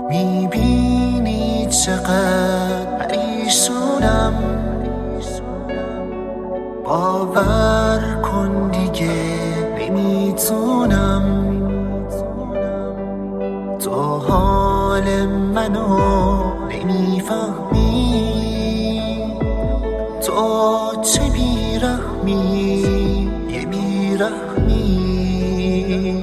میبینی چقدر پریشونم، باور کن دیگه نمیتونم. تو حال منو نمیفهمی، تو چه بیرحمی، یه بیرحمی.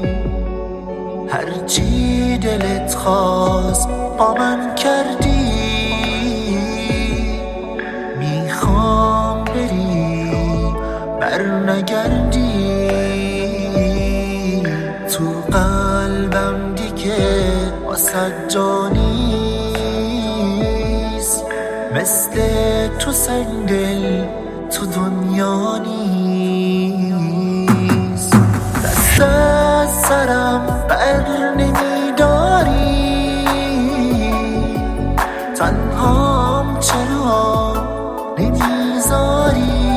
هرچی دلت خواست با من کردی، میخوام بری برنگردی. تو قلبم دیگه واسه جا نیست، مثل تو سنگدل تو دنیا نیست. دست از سرم بر نمیداری، تنهام چرا نمیذاری،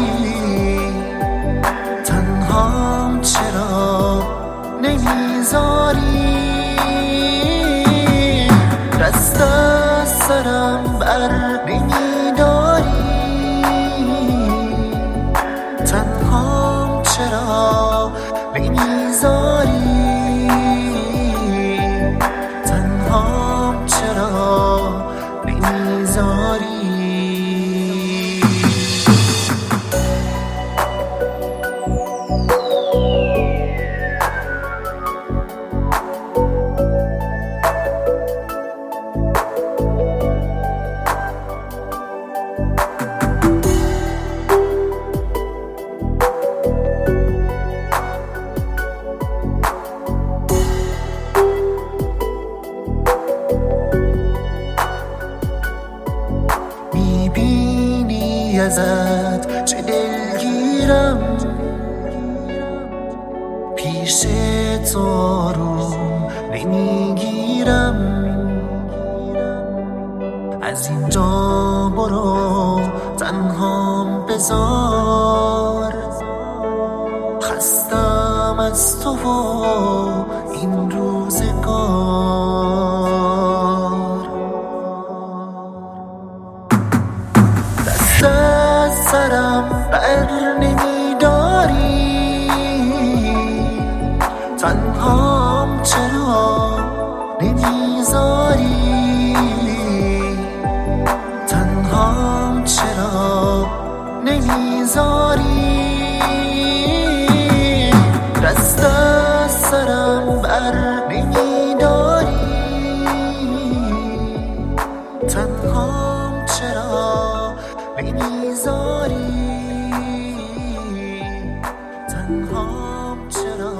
تنهام چرا نمیذاری. دست از سرم بر نمیداری، تنهام چرا نمیذاری، تنهام چرا نمیذاری. میبینی ازت چه دلگیرم، پیش تو آروم نمیگیرم. از اینجا برو تنهام بذار، خستم از تو و این روزگار. دست از سرم بر نمیداری، تنهام چرا نمیذاری، تنهام چرا نمیذاری. دست از سرم بر نمیداری، تنهام چرا نمیذاری، تنهام چرا